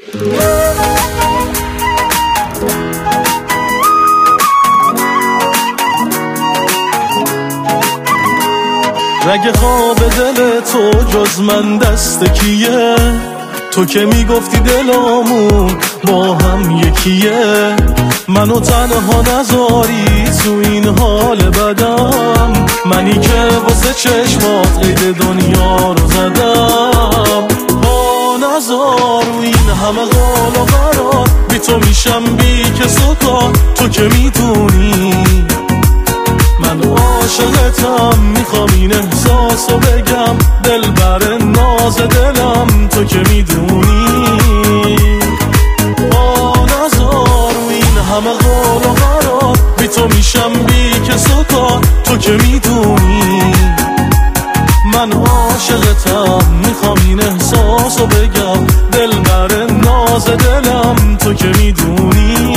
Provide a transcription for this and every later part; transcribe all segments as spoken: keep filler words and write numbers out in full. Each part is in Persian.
رگ خواب دل تو جز من دست کیه؟ تو که میگفتی دلامون با هم یکیه، منو تنها نذاری تو این حال بدم، منی که واسه چشمات قید دنیا رو زدم. با نذار و این همه قال و قرار، بی تو میشم بی کس و کار، تو که میدونی من عاشقتم، میخوام این احساسو بگم، دل بر ناز دلم، تو که میدونی. با نذار و این همه قول و قرار، بی تو میشم بی کس و کار، تو که میدونی من عاشقتم، میخوام این احساسو بگم، دل بر ناز دلم، تو که میدونی.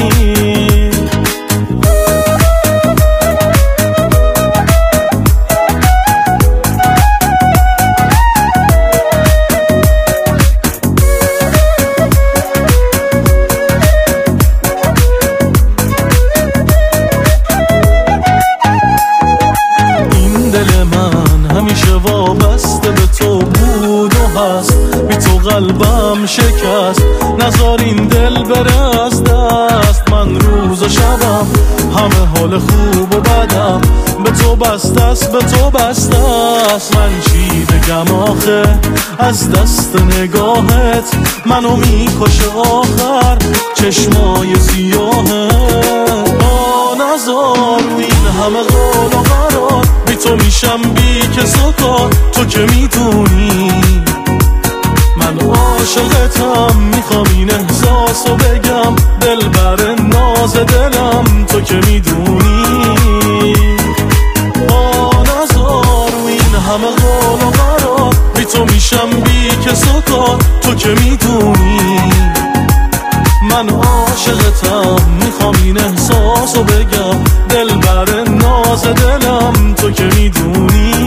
وابسته به تو بود و هست، بی تو قلبم شکست، نذار این دل بره از دست. من روز و شبم همه حال خوب و بدم به تو بسته است، به تو بسته است. من چی بگم آخه از دست نگاهت، منو میکشه آخر چشمای سیاهت. با نذار این همه قول و قرار، بی تو میشم بی کس و کار، تو که میدونی من عاشقتم، میخوام این احساسو بگم، دل بر ناز دلم، تو که میدونی. با نذار و این همه قول و قرار، بی تو میشم بی کس و کار، تو که میدونی من عاشقتم، میخوام این احساسو بگم، دل بر ناز دلم، تو که میدونی.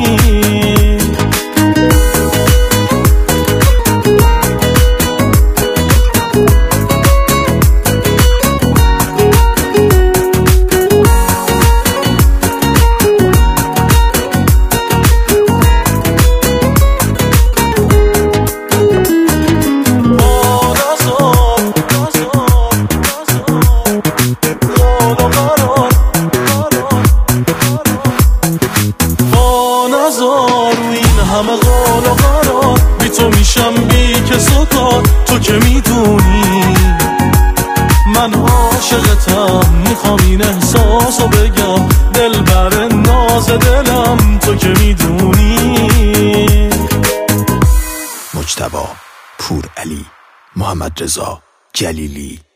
همه قول و قرار، بی تو میشم بی کس و کار، تو که میدونی من عاشقتم، میخوام این احساسو بگم، دل بر ناز دلم، تو که میدونی. مجتبی پورعلی، محمد رضا جلیلی.